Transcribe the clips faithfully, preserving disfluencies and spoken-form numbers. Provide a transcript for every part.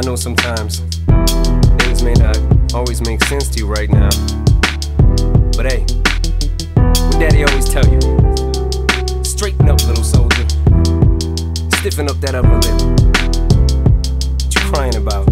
know sometimes things may not always make sense to you right now, but hey, what Daddy always tell you, straighten up, little soldier, stiffen up that upper lip. What you crying about?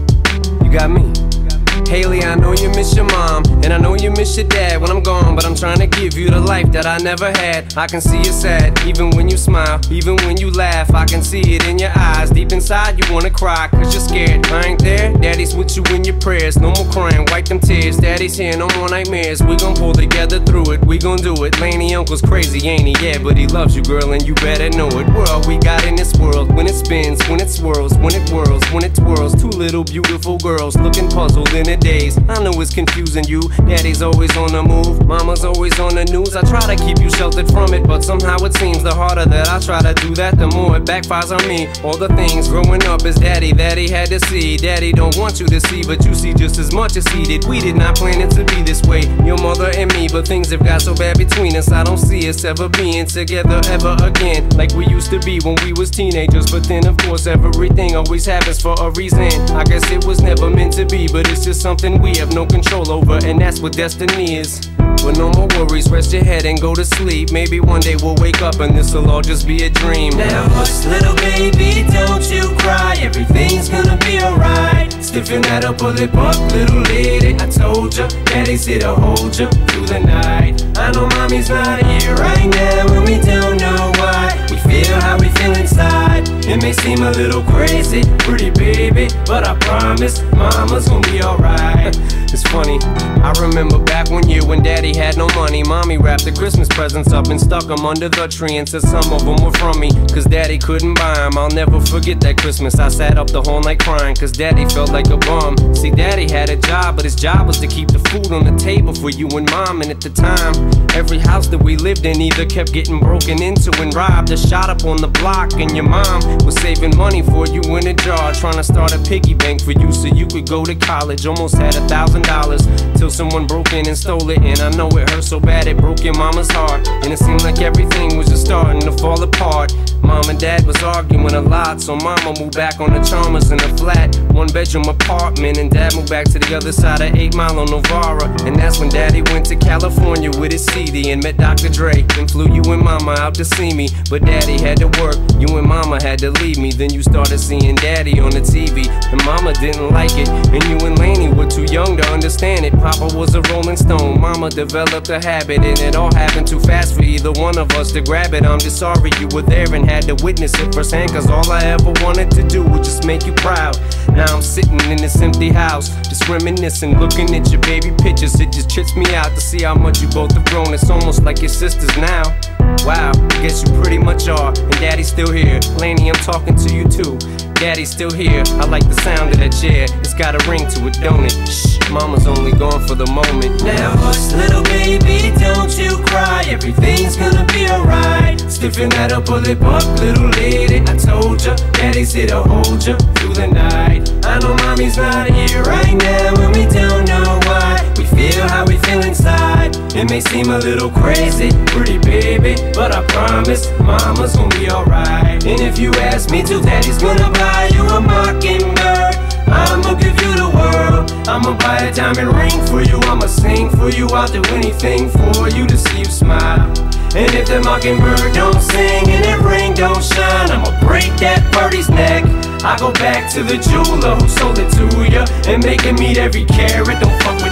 You got me. Haley, I know you miss your mom, and I know you miss your dad when I'm gone, but I'm trying to give you the life that I never had. I can see you sad, even when you smile, even when you laugh, I can see it in your eyes. Deep inside you wanna cry, cause you're scared. I ain't there, Daddy's with you in your prayers. No more crying, wipe them tears. Daddy's here, no more nightmares. We gon' pull together through it, we gon' do it. Laney uncle's crazy, ain't he? Yeah, but he loves you, girl, and you better know it. We're all we got in this world, when it spins, when it swirls, when it whirls, when it twirls. Two little beautiful girls looking puzzled in a daze. I know it's confusing you. Daddy's always on the move, mama's always on the news. I try to keep you sheltered from it, but somehow it seems the harder that I try to do that, the more it backfires on me. All the things growing up as daddy that he had to see, daddy don't want you to see, but you see just as much as he did. We did not plan it to be this way, your mother and me, but things have got so bad between us. I don't see us ever being together ever again, like we used to be when we was teenagers. But then of course everything always happens for a reason. I guess it was never meant to be, but it's just something we have no control over, and that's what destiny is. But no more worries, rest your head and go to sleep. Maybe one day we'll wake up and this'll all just be a dream. Now hush, little baby, don't you cry. Everything's gonna be alright. Stiffen that upper lip up, little lady. I told ya, Daddy's here to hold ya through the night. I know mommy's not here right now, and we don't know why. We feel how we feel inside. It may seem a little crazy, pretty baby, but I promise mama's gonna be alright. It's funny, I remember back one year when Daddy had no money. Mommy wrapped the Christmas presents up and stuck them under the tree and said some of them were from me, cause Daddy couldn't buy them. I'll never forget that Christmas. I sat up the whole night crying, cause Daddy felt like a bum. See, Daddy had a job, but his job was to keep the food on the table for you and Mom. And at the time, every house that we lived in either kept getting broken into and robbed or shot up on the block. And your mom was saving money for you in a jar, trying to start a piggy bank for you so you could go to college. Almost had a thousand dollars till someone broke in and stole it. And I know it hurt so bad it broke your mama's heart, and it seemed like everything was just starting to fall apart. Mom and Dad was arguing a lot, so Mama moved back on the Chalmers in a flat one bedroom apartment, and Dad moved back to the other side of eight Mile on Novara. And that's when Daddy went to California with his C D and met Doctor Dre, and flew you and Mama out to see me. But Daddy had to work, you and Mama had to leave me. Then you started seeing Daddy on the T V, and Mama didn't like it, and you and Laney were too young to understand it. Papa was a rolling stone, Mama developed a habit, and it all happened too fast for either one of us to grab it. I'm just sorry you were there and had to witness it firsthand, cause all I ever wanted to do was just make you proud. Now I'm sitting in this empty house, just reminiscing, looking at your baby pictures. It just trips me out to see how much you both have grown. It's almost like your sisters now. Wow, I guess you pretty much are, and Daddy's still here. Laney, I'm talking to you too. Daddy's still here, I like the sound of that chair. It's got a ring to it, don't it? Shh, Mama's only gone for the moment. Now hush, little baby, don't you cry. Everything's gonna be alright. Stiffen that upper lip up, little lady. I told ya, Daddy's here to hold ya through the night. I know mommy's not here right now, and we don't know why. We feel how we feel inside. It may seem a little crazy, pretty baby, but I promise mama's gonna be alright. And if you ask me to, Daddy's gonna buy you a mockingbird. I'ma give you the world. I'ma buy a diamond ring for you. I'ma sing for you. I'll do anything for you to see you smile. And if the mockingbird don't sing and that ring don't shine, I'ma break that birdie's neck. I go back to the jeweler who sold it to ya and make him eat every carat. Don't fuck with